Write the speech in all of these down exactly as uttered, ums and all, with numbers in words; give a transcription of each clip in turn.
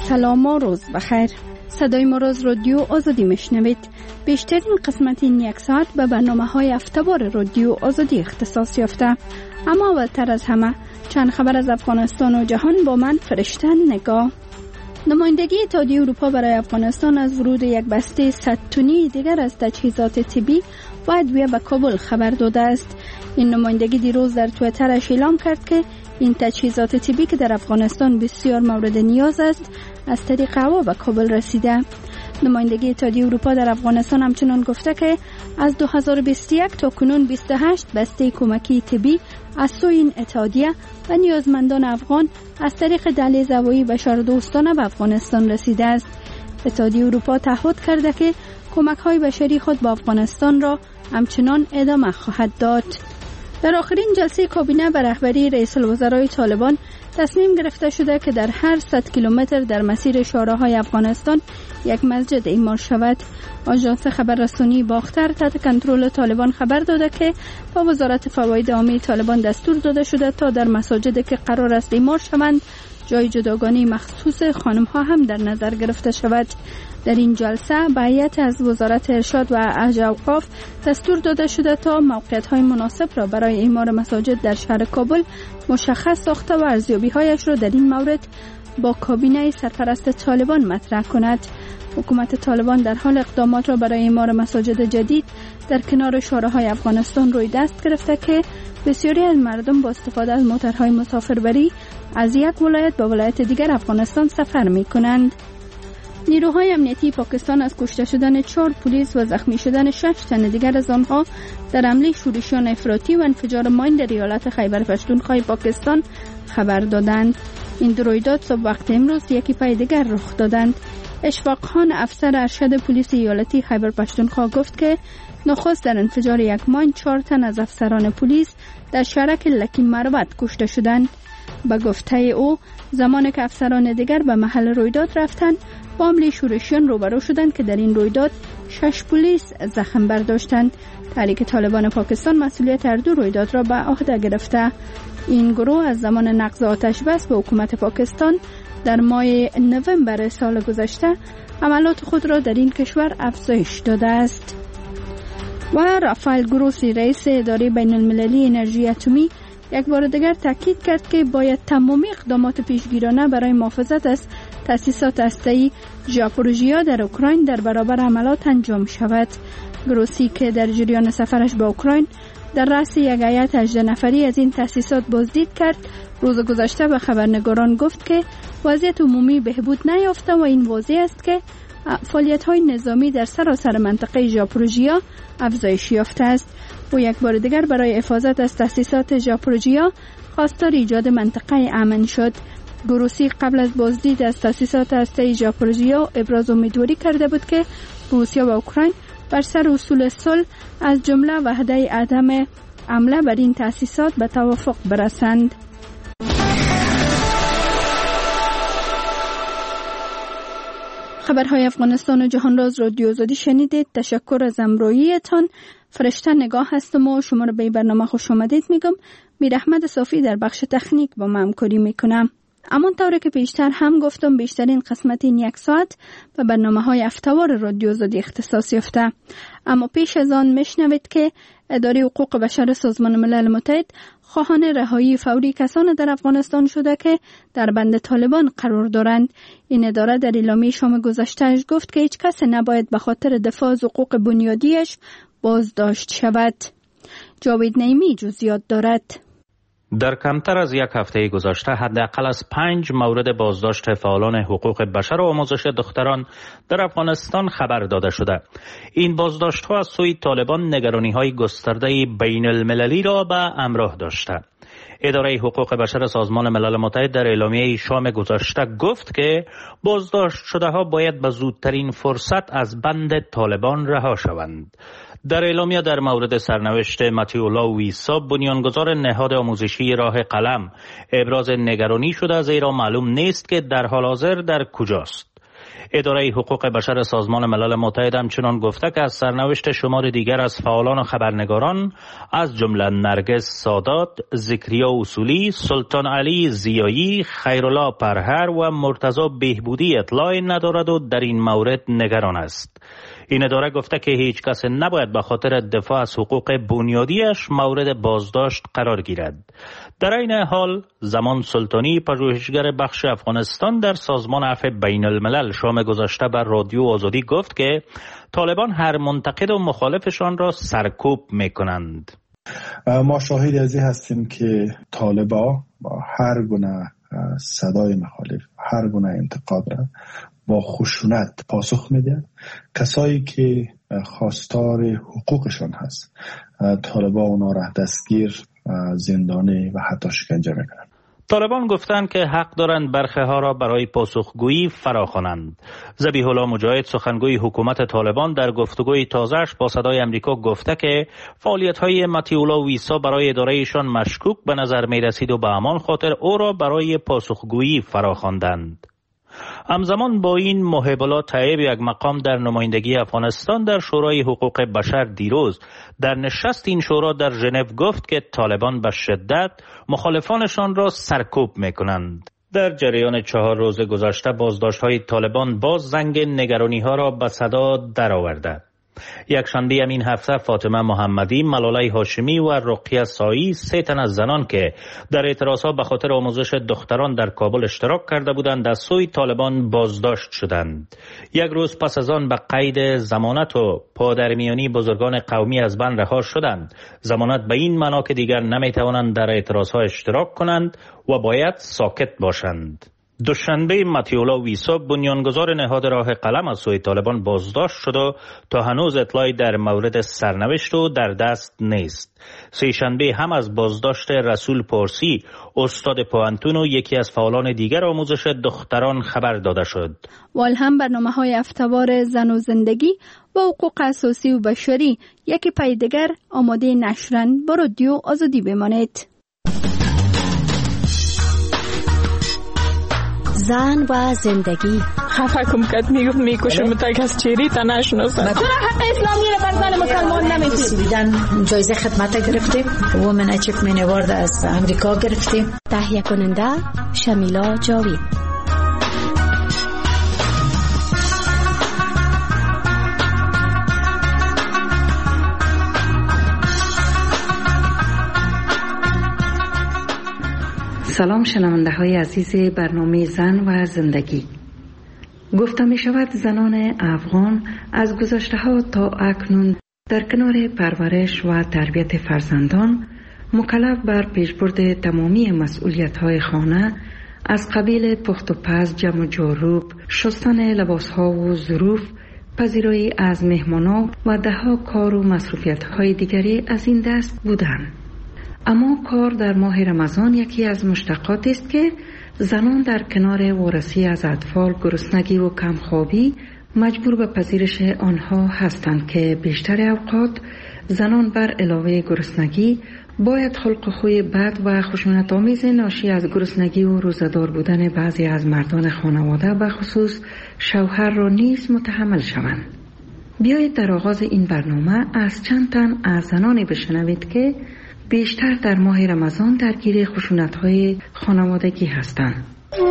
سلام و روز بخیر. صدای ما روز رادیو آزادی میشنوید. بیشترین قسمت این یک ساعت به برنامه های هفته‌وار رادیو آزادی اختصاص یافته. اما اولتر از همه چند خبر از افغانستان و جهان با من فرشته نگاه. نمایندگی اتحادیه اروپا برای افغانستان از ورود یک بسته صد تنی دیگر از تجهیزات طبی و ادویه به کابل خبر داده است. این نمایندگی دیروز در توییترش اعلام کرد که این تجهیزات طبی که در افغانستان بسیار مورد نیاز است از طریق هوا به کابل رسیده. نمایندگی اتحادیه اروپا در افغانستان همچنان گفته که از دو هزار و بیست و یک تا کنون بیست و هشت بسته کمکی طبی از سوی این اتحادیه و نیازمندان افغان از طریق دهلیز هوایی بشردوستانه به افغانستان رسیده است. اتحادیه اروپا تعهد کرده که کمک‌های بشری خود به افغانستان را همچنان ادامه خواهد داد. در آخرین جلسه کابینه به رهبری رئیس الوزرای طالبان تصمیم گرفته شده که در هر صد کیلومتر در مسیر شوراهای افغانستان یک مسجد اعمار شود. آژانس خبررسانی باختر تحت کنترل طالبان خبر داده که با وزارت فواید عامه طالبان دستور داده شده تا در مساجد که قرار است اعمار شوند جای جداگانه مخصوص خانم‌ها هم در نظر گرفته شود. در این جلسه به هیئت از وزارت ارشاد و اوقاف دستور داده شده تا موقعیت‌های مناسب را برای اعمار مساجد در شهر کابل مشخص ساخته و ارزیابی‌هایش را در این مورد با کابینه سرپرست طالبان مطرح کند. حکومت طالبان در حال اقدامات را برای اعمار مساجد جدید در کنار شوراهای افغانستان روی دست گرفته که بسیاری از مردم با استفاده از موترهای مسافربری از یک ولایت به ولایت دیگر افغانستان سفر می‌کنند. نیروهای امنیتی پاکستان از کشته شدن چهار پلیس و زخمی شدن شش تن دیگر از آنها در حمله شورشیان افراطی و انفجار ماین در ایالت خیبر پختونخوا پاکستان خبر دادند. این دو رویداد صبح وقت امروز یکی پای دیگر رخ دادند. اشفاق خان افسر ارشد پلیس ایالتی خیبر پختونخوا گفت که نخست در انفجار یک ماین چهار تن از افسران پلیس در شهرک لکی مروت کشته شدند. به گفته او زمانی که افسران دیگر به محل رویداد رفتند با حمله شورشیان روبرو شدند که در این رویداد شش پلیس زخم برداشتند. تحریک طالبان پاکستان مسئولیت هر دو رویداد را به عهده گرفته. این گروه از زمان نقض آتش بس به حکومت پاکستان در ماه نوامبر سال گذشته عملات خود را در این کشور افزایش داده است. و رافائل گروسی رئیس اداره بین المللی انرژی اتمی یک بار دیگر تاکید کرد که باید تمامی اقدامات پیشگیرانه برای محافظت از تأسیسات هسته‌ای ژاپوروژیا در اوکراین در برابر حملات انجام شود. گروسی که در جریان سفرش به اوکراین در رأس یک هیئت هجده نفری از این تأسیسات بازدید کرد، روز گذشته به خبرنگاران گفت که وضعیت عمومی بهبود نیافته و این واضح است که فعالیت‌های نظامی در سراسر منطقه ژاپوروژیا افزایش یافته است. او یک بار دیگر برای حفاظت از تأسیسات ژاپوروژیا خواستار ایجاد منطقه امن شد. گروسی قبل از بازدید از تأسیسات هسته‌ای ژاپوروژیا ابراز امیدواری کرده بود که روسیه و اوکراین بر سر اصول صلح از جمله وعده عدم حمله بر این تأسیسات به توافق برسند. خبرهای افغانستان و جهان راز رادیو آزادی شنیدید. تشکر از همراهیتان. فرشته نگاه هستم و شما را به برنامه خوش آمدید میگم. میر احمد صافی در بخش تکنیک با من همکاری میکنم. اما طوری که پیشتر هم گفتم بیشترین قسمت این یک ساعت به برنامه های هفته‌وار رادیو آزادی اختصاص یافته. اما پیش از آن میشنوید که اداره حقوق بشر سازمان ملل متحد خواهان رهایی فوری کسان در افغانستان شده که در بند طالبان قرار دارند. این اداره در اعلامیه شام گذشتهش گفت که هیچ کس نباید به خاطر دفاع از حقوق بنیادیش بازداشت شود. جاوید نعیمی جزئیات دارد. در کمتر از یک هفته گذشته حداقل از پنج مورد بازداشت فعالان حقوق بشر و آموزش دختران در افغانستان خبر داده شده. این بازداشت‌ها از سوی طالبان نگرانی‌های گسترده بین المللی را به همراه داشته. اداره حقوق بشر سازمان ملل متحد در اعلامیه شام گذشته گفت که بازداشت شده ها باید به زودترین فرصت از بند طالبان رها شوند. در اعلامیه در مورد سرنوشت متیولا ویسا بنیانگذار نهاد آموزشی راه قلم ابراز نگرانی شده زیرا معلوم نیست که در حال حاضر در کجاست. اداره حقوق بشر سازمان ملل متحد همچنان گفته که از سرنوشت شمار دیگر از فعالان و خبرنگاران از جمله نرگس سادات، ذکریا اصولی، سلطان علی زیایی، خیرالله پرهر و مرتضی بهبودی اطلاعی ندارد و در این مورد نگران است. این اداره گفته که هیچ کس نباید به خاطر دفاع از حقوق بنیادیش مورد بازداشت قرار گیرد. در این حال زمان سلطانی، پژوهشگر بخش افغانستان در سازمان عفو بین الملل، شام گذشته بر رادیو آزادی گفت که طالبان هر منتقد و مخالفشان را سرکوب میکنند. ما شاهد از این هستیم که طالبان با هر گونه صدای مخالف، هر گونه انتقاد را با خشونت پاسخ میده. کسایی که خواستار حقوقشان هست، طالبان اونا را دستگیر، زندانی و حتی شکنجه میکنن. طالبان گفتند که حق دارند برخه ها را برای پاسخگویی فراخوانند. ذبیح الله مجاهد، سخنگوی حکومت طالبان، در گفتگوی تازه‌اش با صدای آمریکا گفته که فعالیت‌های مطیع ویسا برای ادارهشان مشکوک به نظر می‌رسید و به همان خاطر او را برای پاسخگویی فراخواندند. همزمان با این، محب الله طیب، یک مقام در نمایندگی افغانستان در شورای حقوق بشر، دیروز در نشست این شورا در ژنو گفت که طالبان به شدت مخالفانشان را سرکوب میکنند. در جریان چهار روز گذشته بازداشت‌های طالبان باز زنگ نگرانی‌ها را به صدا درآورده. یک شنبه همین هفته فاطمه محمدی، ملاله هاشمی و رقیه سایی، سه تن از زنان که در اعتراضها به خاطر آموزش دختران در کابل اشتراک کرده بودند از سوی طالبان بازداشت شدند. یک روز پس از آن به قید ضمانت و پادرمیانی بزرگان قومی از بند رها شدند. ضمانت به این معنا که دیگر نمیتوانند در اعتراضها اشتراک کنند و باید ساکت باشند. دوشنبه مطیع ویسا، بنیانگذار نهاد راه قلم، از سوی طالبان بازداشت شد و تا هنوز اطلاعی در مورد سرنوشت او در دست نیست. سه شنبه هم از بازداشت رسول پارسی، استاد پوهنتون و یکی از فعالان دیگر آموزش دختران خبر داده شد. وال هم برنامه‌های هفته‌وار زن و زندگی و حقوق اساسی و بشری یکی پای دیگر آماده نشرن. با رادیو آزادی بمانید. زن و زندگی. خفه کم کد میگفت میکشم تا کس چیری تا نشناسه. چرا حق اسلامی رو بر زن مسلمان نمیدید؟ بیدن جایزه خدمت گرفتیم. وومن اچیومنت اوارد از امریکا گرفتیم. تهیه کننده شمیلا جاوید. سلام شنونده های عزیز برنامه زن و زندگی. گفته می شود زنان افغان از گذشته ها تا اکنون در کنار پرورش و تربیت فرزندان مکلف بر پیشبرد تمامی مسئولیت های خانه، از قبیل پخت و پز، جمع و جاروب، شستن لباس ها و ظروف، پذیرایی از مهمانان و دهها کار و مصروفیت های دیگری از این دست بودند. اما کار در ماه رمضان یکی از مشتقاتی است که زنان در کنار وارسی از اطفال، گرسنگی و کمخوابی مجبور به پذیرش آنها هستند که بیشتر اوقات زنان بر علاوه گرسنگی باید خلق خوی بد و خشونت آمیز ناشی از گرسنگی و روزه‌دار بودن بعضی از مردان خانواده به خصوص شوهر را نیز متحمل شوند. بیایید در آغاز این برنامه از چند تن از زنانی بشنوید که بیشتر در ماه رمضان درگیر خشونت‌های خانوادگی هستند.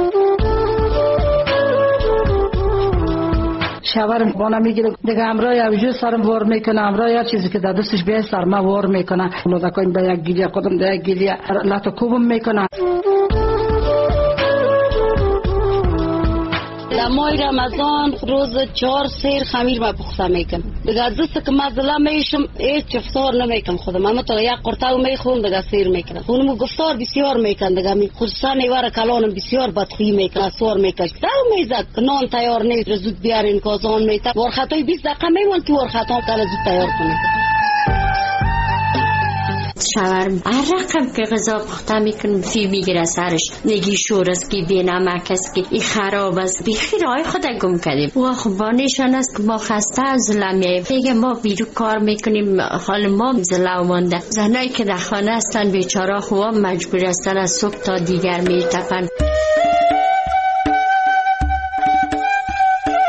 شوهرم بانا میگیره دیگه امرای اوجو سرم وار میکنه، امرای هر چیزی که در دستش بیای سرم وار میکنه، لودکاین به یک گیلیه خودم به یک گیلیه لاتو کوبم میکنه. در ماه رمضان روز چهار سیر خمیر ما پخته میکنم. دیگه از دست که مزله میشم هیچ افطار نمیکنم خودم، اما تا یک قرطه میخورم دیگه سیر میکنم. اونم گفتار بسیار میکنم دیگه، می خصوصا نیوار کلانم بسیار بدخویی میکنه، سوار میکش در میزد نان تیار نیست، زود بیارین کازان میته ورخطای بیست دقیقه میمون که ورخطا کلا زود تیار کنید. شوهرم هر رقم که غذا پخته میکنم فی میگیره سرش، نگی شور است که بی نمک است که این خراب است، بیخی رای خود گم کردیم. و خب نشان است که ما خسته از زلمیه دیگه، ما بیرو کار میکنیم، حال ما زلو مانده. زنایی که در خانه هستن بیچاره خواه مجبور هستن از صبح تا دیگر میتپن.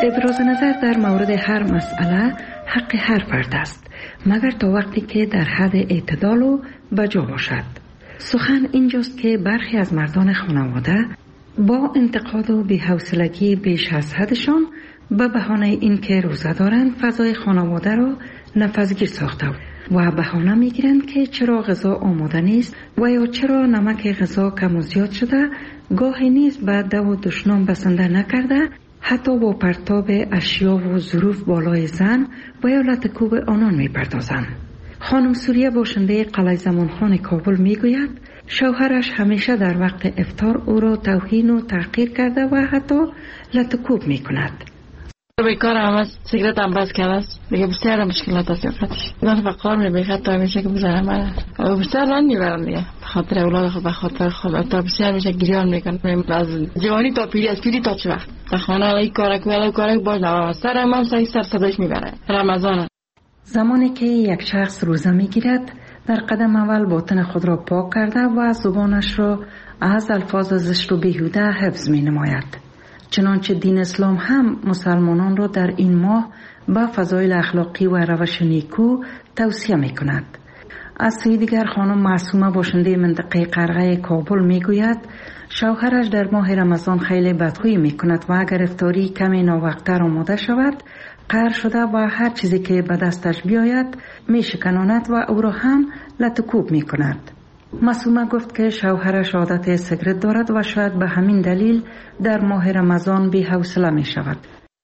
ابراز نظر در مورد هر مسئله حق هر فرد است، مگر تا وقتی که در حد اعتدال و بجا باشد. سخن اینجاست که برخی از مردان خانواده با انتقاد و بی‌حوصلگی بیش از حدشان به بهانه اینکه روزه دارند فضای خانواده را نفسگیر ساخته و بهانه میگیرند که چرا غذا آماده نیست و یا چرا نمک غذا کم و زیاد شده، گاهی نیز به دو و دشنام بسنده نکرده، حتی با پرتاب اشیا و ظروف بالای زن و یا لطکوب آنان میپردازند. خانم سوریه باشنده قلعه زمانخان کابل میگوید شوهرش همیشه در وقت افطار او را توهین و تحقیر کرده و حتی لطکوب میکند. به کار هم از سیگرت هم بس کرده است دیگه، بسیار مشکلات است یافتش من فقار میبیخد تا همیشه که بزنم من بسیار من میبرم دیگه خاطر اولاد خود، بخاطر خود تا بسیار میشه گریان میکنم از جوانی تا پیری، از پیری تا چه وقت تا خانه ای کارک ولی کارک باز نوام سر من سعی سر صداش میبره. رمضان زمانی که یک شخص روزه میگیرد در قدم اول باطن خود را پاک کرده و زبانش را از الفاظ زشت و بیهوده حفظ می نماید. چنانچه دین اسلام هم مسلمانان را در این ماه با فضایل اخلاقی و روش نیکو توصیه می کند. از سوی دیگر خانم معصومه باشنده منطقه قرغه کابل می گوید شوهرش در ماه رمضان خیلی بدخویی می کند و اگر افطاری کمی ناوقتر آماده شود قهر شده و هر چیزی که به دستش بیاید می شکناند و او را هم لطکوب می کند. معصومه گفت که شوهرش عادت سیگرت دارد و شاید به همین دلیل در ماه رمضان بی حوصله می شود.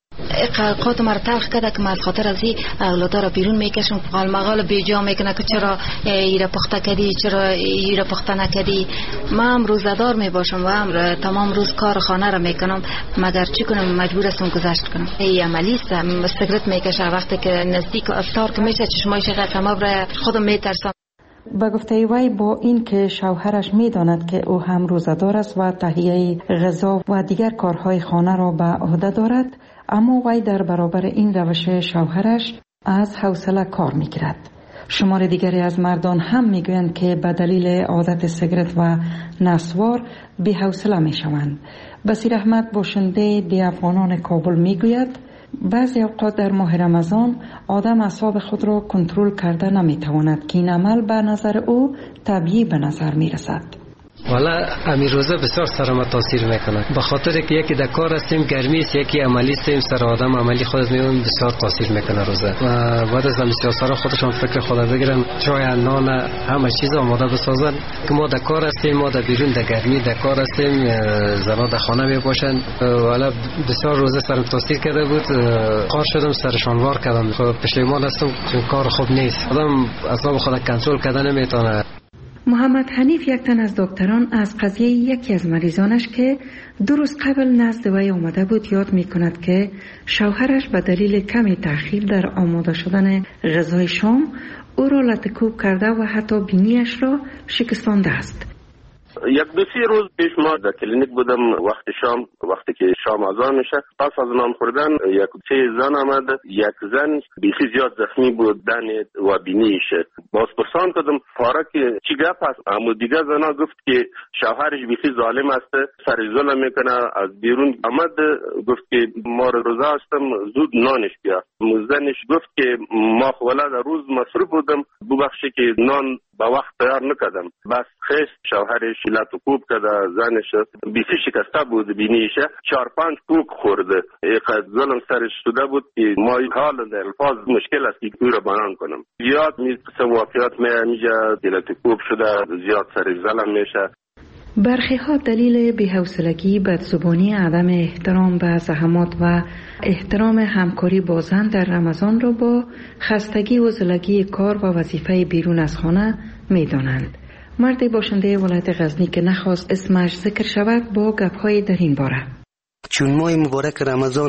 قلقات مرا تلخ کرده که من خاطر از این اولادا را بیرون میکشم، قال مقال بیجا میکنه که چرا ایره پخته کردی، چرا ایره پخته نکردی. من هم روزدار میباشم و هم تمام روز کار خانه را میکنم، مگر چی کنم مجبور هستم گذشت کنم. ای عملی است، سیگرت میکشه وقتی که نزدیک افطار که میشه چشمایش قسمه برای خودم میترسم. با گفته وی با این که شوهرش میداند که او هم روزدار است و تهیه غذا و دیگر کارهای خانه را به عهده دارد، اما وی در برابر این روش شوهرش از حوصله کار میگیرد. شمار دیگری از مردان هم میگویند که به دلیل عادت سیگرت و نسوار بی حوصله میشوند. بصیر احمد باشنده دی افغانان کابل میگوید بعضی اوقات در ماه رمضان آدم اعصاب خود را کنترل کرده نمیتواند که این عمل به نظر او طبیعی به نظر میرسد. والا امیر روزه بسیار سر ما تاثیر میکنه، به خاطر که یکی در کار هستیم گرمی است، یکی عملی هستیم، سر آدم عملی خودت میون بسیار تاثیر میکنه روزه. و بعد از مسیاسا خودشان فکر خود بگیرن چای نان همه چیز آماده بسازن که ما در کار هستیم، ما در بیرون در گرمی در کار هستیم، زنا در خانه میباشن. والا بسیار روزه سرم تاثیر کرده بود، کار شدم سرشان وار کردم، پشیمان هستم چون کار خوب نیست، آدم اعصاب خود کنترل کردن نمیتونه. محمد حنیف یک تن از دکتران از قضیه یکی از مریضانش که دو روز قبل نزد وی آمده بود یاد می کند که شوهرش به دلیل کمی تأخیر در آماده شدن غذای شام او را لطکوب کرده و حتی بینیش را شکستانده است. یک دو سه روز پیش ما در کلینیک بودم، وقت شام وقتی که شام اذان میشه پس از نان خوردن یک سه زن آمد، یک زن بیخی زیاد زخمی بود دن و بینیش. باز پرسان کردم فارا که چی گپ است؟ اما دیگه زنا گفت که شوهرش بیخی ظالم است، سر ظلم میکنه. از بیرون آمد گفت که ما روزه هستم زود نانش بیا. زنش گفت که ما ولاد روز مصروف بودم ببخشی که نان با وقت تیار نکردم. بس خیست شوهرش لطکوب کرده، زنش بیخی شکسته بود بینیشه، چهار پنج کوک خورده. اینقدر ظلم سرش شده بود که ما حال در الفاظ مشکل است که کوی را بیان کنم. زیاد میشه واقعیت میجا لطکوب شده، زیاد سرش ظلم میشه. برخی ها دلیل بی‌حوصلگی، بدزبانی، عدم احترام به زحمات و احترام همکاری با زن در رمضان را با خستگی و زلگی کار و وظیفه بیرون از خانه می دانند. مردی باشنده ولایت غزنی که نخواست اسمش ذکر شود با گپ‌های در این باره. چون ماه مبارک رمضان